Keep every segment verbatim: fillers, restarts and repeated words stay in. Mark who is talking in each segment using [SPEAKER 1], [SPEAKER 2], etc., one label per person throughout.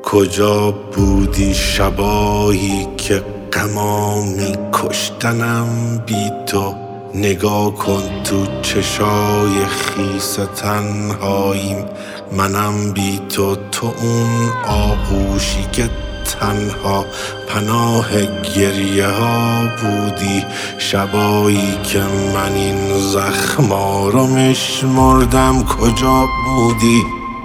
[SPEAKER 1] کجا بودی شبایی که غمامی کشتنم بی تو؟ نگاه کن تو چشای خیس تنهاییم، منم بی تو، تو اون آغوشی که تنها پناه گریه ها بودی. شبایی که من این زخما رو میشمردم کجا بودی؟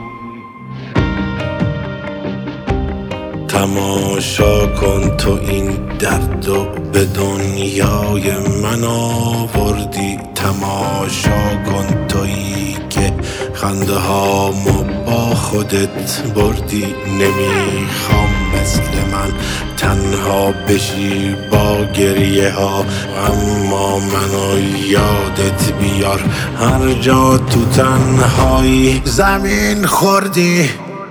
[SPEAKER 1] تماشا کن تو این درد و به دنیای من آوردی. تماشا کن تویی که خنده هامو با خودت بردی. نمیخوام مثل من تنها بشی با گریه ها، اما منو یادت بیار هر جا تو تنهایی زمین خوردی.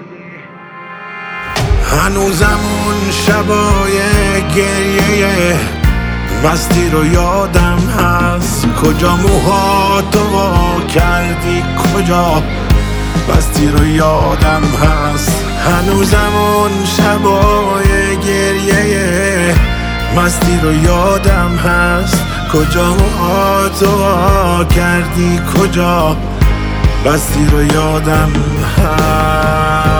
[SPEAKER 1] هنوزم اون شبای گریه مستی رو یادم هست. کجا موهاتو وا کردی، کجا بستی رو یادم هست. هنوزم اون شبای گریه مستی رو یادم هست. کجا موهاتو وا کردی، کجا بستی رو یادم هست.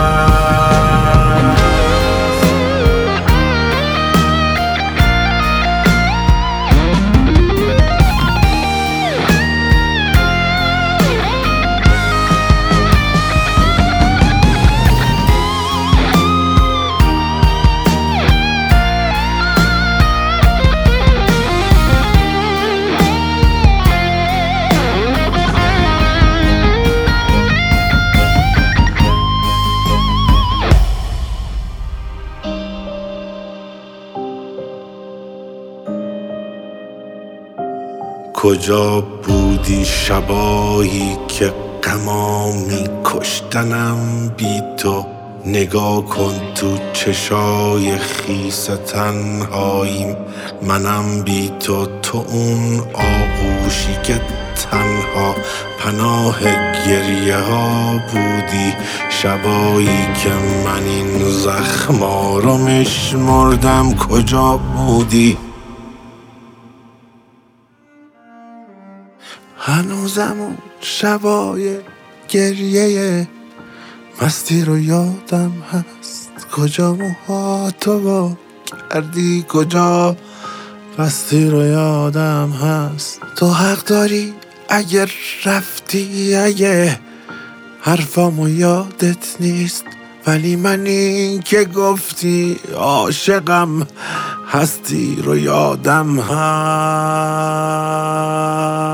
[SPEAKER 1] کجا بودی شبایی که غمامی کشتنم بی تو؟ نگاه کن تو چشای خیس تنهاییم، منم بی تو، تو اون آغوشی که تنها پناه گریه ها بودی. شبایی که من این زخما رو میشمردم کجا بودی؟ هنوزم اون شبای گریه مستی رو یادم هست. کجا موهاتو وا کردی، کجا بستی رو یادم هست. تو حق داری اگر رفتی، اگه حرفامو یادت نیست، ولی من این که گفتی عاشقم هستی رو یادم هست.